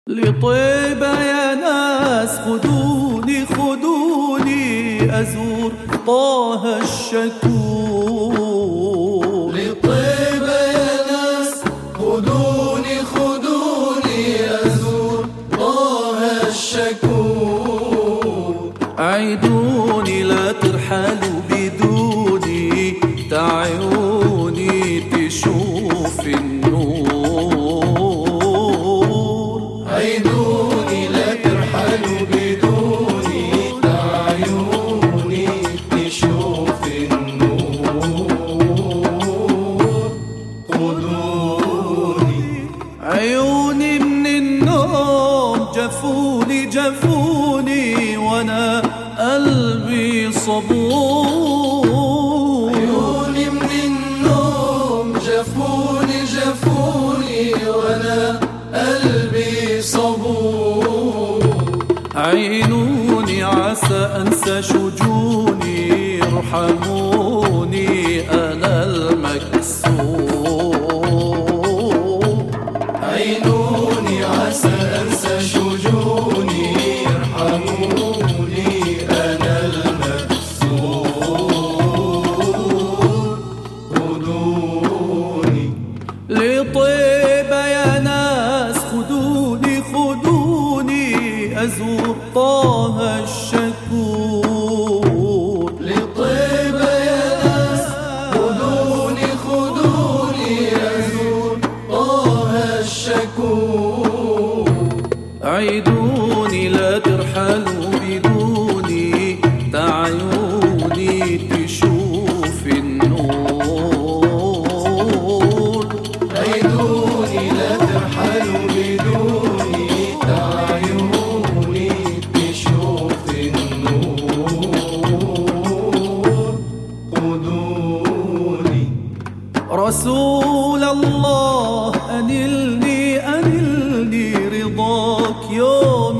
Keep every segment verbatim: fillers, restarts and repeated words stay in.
لطيبة يا ناس خذوني خذوني أزور طه الشكور. لطيبة يا ناس خذوني خذوني أزور طه الشكور. عيدوني لا ترحلوا بدوني، تعيوني تشوف النور. عيدوني لا ترحلوا بدوني، تعيوني تشوف النور. خذوني عيوني من النوم جفوني جفوني وانا قلبي صبور. عيوني من النوم جفوني جفوني وانا قلبي صبور. عينوني عسى انسى شجوني، ارحموني انا المكسور. عينوني عسى انسى شجوني، ارحموني انا المكسور. خذوني لطيبة يا ناس خذوني خذوني أزور طه الشكور. لطيبة يا ناس خذوني خذوني أزور طه الشكور. عيدوني لا ترحلوا بدوني، تعيوني تشوف النور. عيدوني لا ترحلوا بدوني، تعيوني تشوف النور. خذوني رسول الله أنلني أنلني رضاك يوم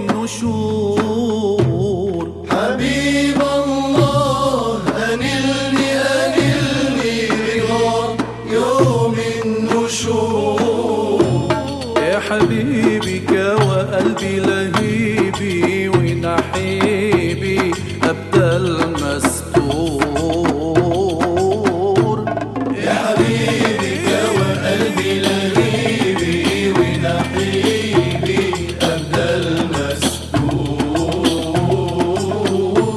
النشور. حبيب الله أنلني أنلني رضاك يوم النشور. يا حبيبك وقلبي لهيبي ونحيبي أبدى المستور. يا حبيبك وقلبي لهيبي ونحيبي أبدى المستور.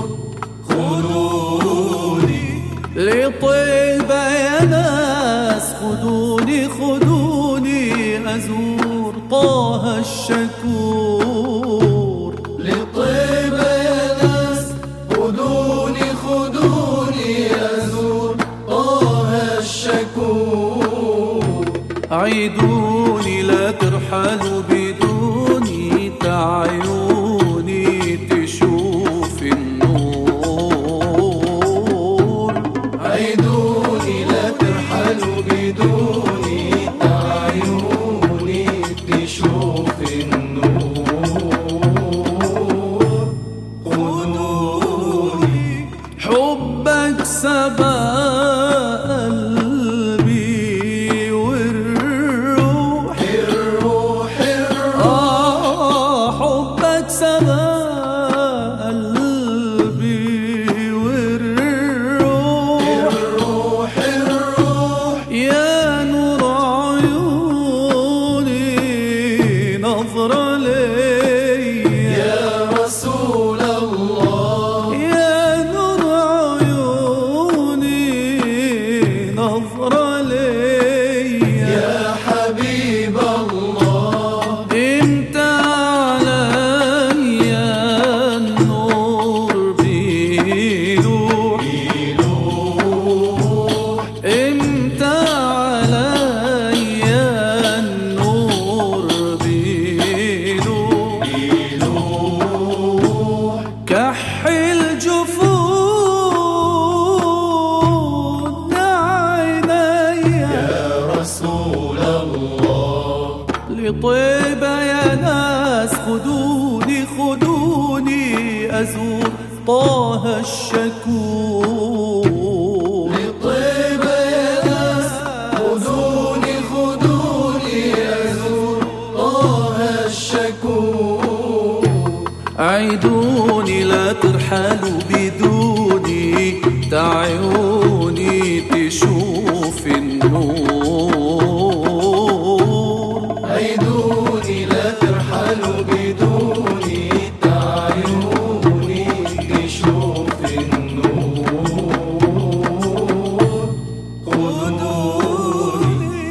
خذوني لطيبة يا ناس خذوني خذوني أزور طه الشكور. لطيبة يا ناس خذوني خذوني أزور طه الشكور. عيدوني لا ترحلوا بدوني، تعيوني تشوف النور. عيدوني لا ترحلوا بدوني، تعيوني تشوف النور. خذوني حبك سبا قلبي والروح الروح الروح. آه حبك سبا قلبي والروح. الروح الروح يا نور عيوني نظرة ليا يا رسول الله. يا نور عيوني نظرة ليا يا حبيب الله. انت عليا النور بيلوح يلوح انت عليا النور بيلوح. يلوح كح الجفون عيني يا رسول الله. لطيبة يا ناس خذوني خذوني أزور طه الشكور. لطيبة يا ناس خذوني خذوني أزور طه الشكور. عيدوني لا ترحلوا بدوني، تعيوني تشوف النور. عيدوني لا ترحلوا بدوني، تعيوني تشوف النور. خذوني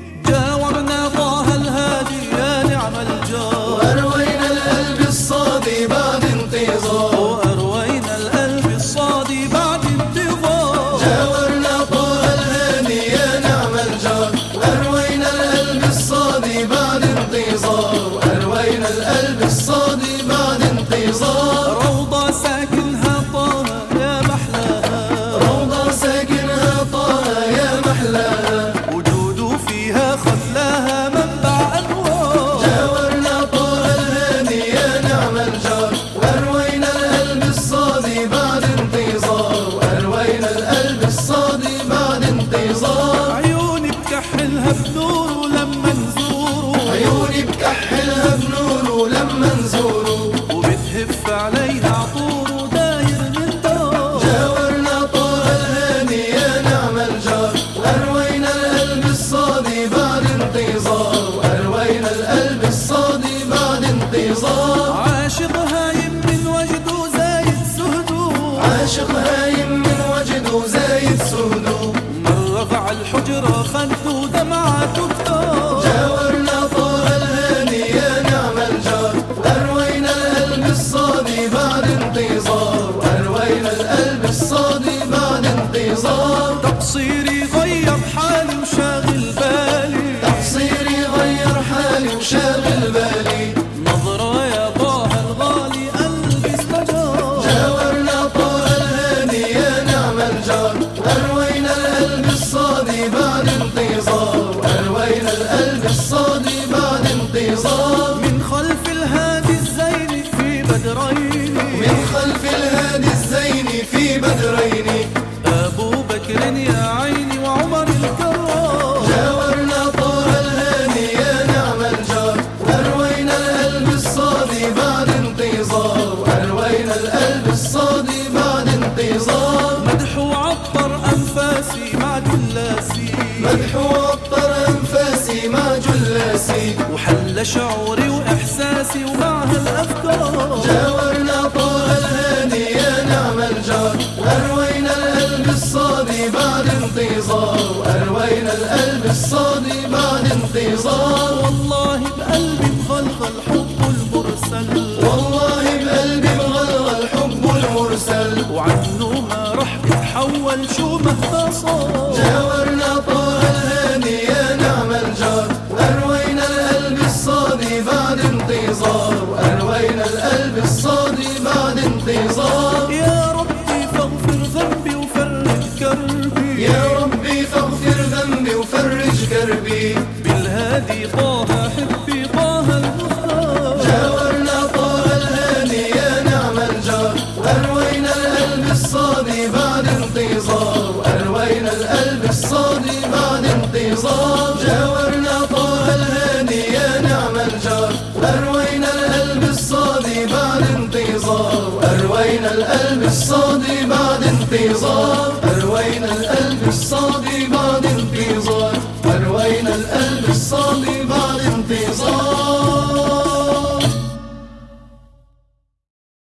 جاورنا طه الهادي يا نعم الجار، وأروينا القلب الصادي بعد انتظار. وأروينا القلب الصادي بعد انتظار. جاورنا طه الهادي يا نعم الجار، وأروينا القلب الصادي بعد انتظار. وأروينا القلب الصادي بعد انتظار. روضة ساكنها طه يا محلاها، روضة ساكنها طه يا محلاها. وجود فيها خلاها منبع أنوار. جاورنا طه الهادي يا نعم الجار، وأروينا القلب الصادي بعد انتظار. وأروينا القلب الصادي بعد انتظار. عيوني بكحلها بنور لما نزوره، عيوني بكحلها بنور لما نزوره. وبتهف عليها عطور وداير من دار. جاورنا طه الهادي يا نعم الجار، وأروينا القلب الصادي بعد انتظار. وأروينا القلب الصادي بعد انتظار. عاشق هايم من وجده زايد سهده، عاشق هايم من وجده زايد سهده. مرغ على الحجرة خده دمعته كتار. جاورنا طه الهادي يا نعم الجار، وأروينا القلب الصادي بعد انتظار. وأروينا القلب الصادي بعد انتظار. تقصيري غير حالي وشاغل بالي، تقصيري غير حالي وشاغل بالي. نظرة يا طه الغالي قلبي استجار. جاورنا طه الهادي يا نعم الجار، وأروينا القلب الصادي بعد انتظار. وأروينا القلب الصادي بعد انتظار. من خلف الهادي الزين في بدرين، من خلف الهادي الزين في بدرين. أبو بكر يا عيني وعمر الكرار. جاورنا طه الهادي يا نعم الجار، وأروينا القلب الصادي بعد انتظار. وأروينا القلب الصادي بعد انتظار. مدح وعطر أنفاسي مع جلاسي، مدح وعطر أنفاسي مع جلاسي. وحل شعوري وإحساسي ومعها الأفكار. جاورنا طه الهادي يا نعم الجار، وأروينا القلب الصادي بعد انتظار. وأروينا القلب الصادي بعد انتظار. والله بقلبي مغلغل حب المرسل، والله بقلبي مغلغل الحب المرسل. وعنه ما رح يتحول شو مهما صار. جاورنا طه الهادي يا نعم الجار، وأروينا القلب الصادي بعد انتظار. وأروينا القلب الصادي بعد انتظار. يا ربي فاغفر ذنبي وفرج كربي، يا ربي فاغفر ذنبي وفرج كربي. بالهادي طه حبي طه المختار. جاورنا طه الهادي يا نعم الجار، وأروينا القلب الصادي بعد انتظار. وأروينا القلب الصادي بعد انتظار. جاورنا طه الهادي يا نعم الجار، وأروينا القلب الصادي بعد انتظار. وأروينا القلب الصادي بعد انتظار.